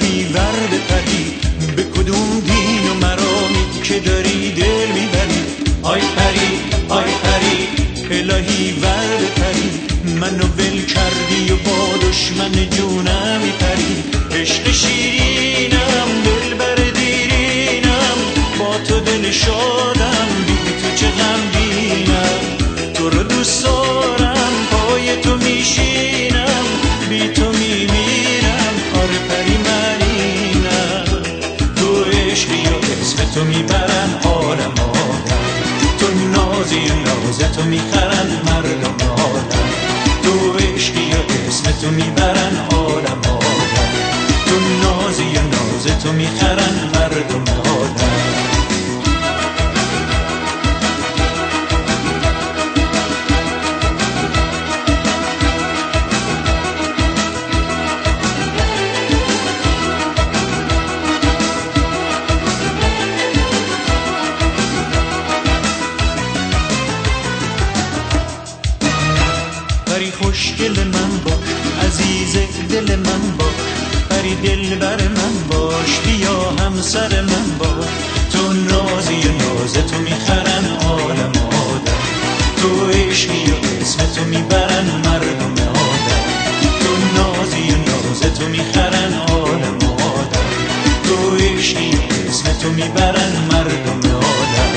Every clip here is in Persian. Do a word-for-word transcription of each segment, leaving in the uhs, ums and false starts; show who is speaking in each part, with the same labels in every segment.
Speaker 1: الهی ور بپری، به کدوم دین و مرامی که داری دل میبری. آی پری آی پری الهی ور بپری، منو ول کردی و با دشمن جونم میپری. عشق شیرینم دلبر دیرینم، با تو دل شادم بی تو چه غمگینم. تو رو دوست دارم پای تو میشینم، بی تو میمیرم آره پری منینم. تو عشقی و اسم تو میبرن عالم آدم، تو نازی و ناز تو میخرن مردم آدم. تو عشقی و اسم تو میبرن عالم آدم، تو نازی و ناز تو میخرن مردم آدم. پری خوشگل من باش، عزیز دل من باش، پری دلبر من باش، بیا همسر من باش. تو نازی و ناز تو میخرن عالم آدم، تو عشقی و اسم تو میبرن مردم آدم. تو نازی و ناز تو میخرن عالم آدم، تو عشقی و اسم تو میبرن مردم آدم.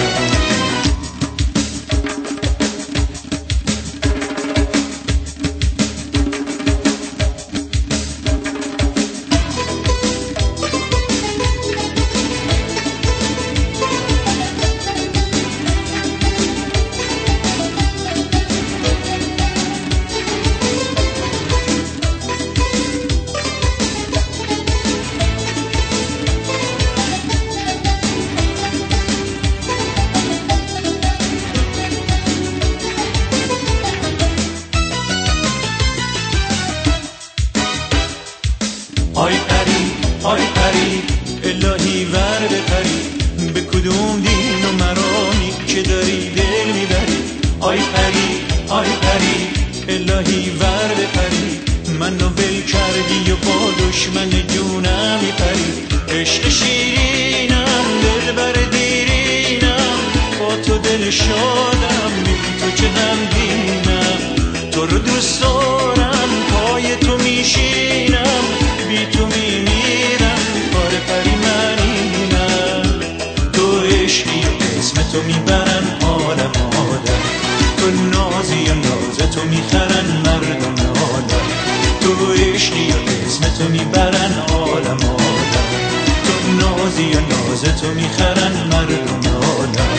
Speaker 1: آی پری آی پری الهی ور بپری، به کدوم دین و مرامی که داری دل میبری. آی پری آی پری الهی ور بپری، منو ول کردی و با دشمن جونم میپری. عشق شیرینم دلبر دیرینم، با تو دل شادم بی تو چه غمگینم. تو رو دوست دارم پای تو میشینم، بی تو میمیرم آره پری منینم. تو عشقی و اسم تو میبرن عالم آدم، تو نازی و ناز تو میخرن مردم آدم. تو عشقی و اسم تو میبرن عالم آدم، تو نازی و ناز تو میخرن مردم آدم.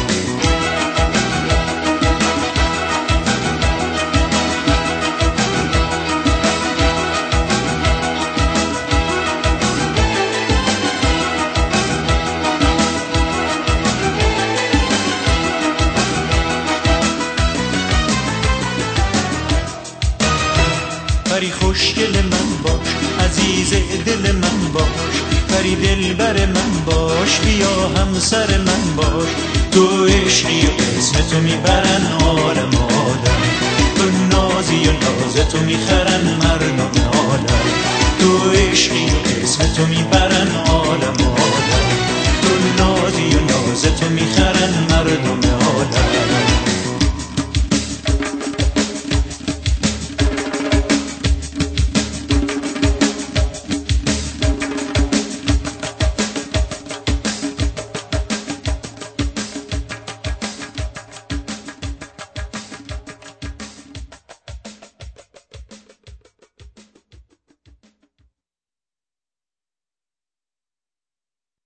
Speaker 1: پری خوشگل من باش، عزیز دل من باش، پری دلبر من باش، بیا همسر من باش. تو عشقی و اسم تو میبرن عالم آدم، تو نازی و ناز تو میخرن مردم آدم. تو عشقی و اسم تو میبرن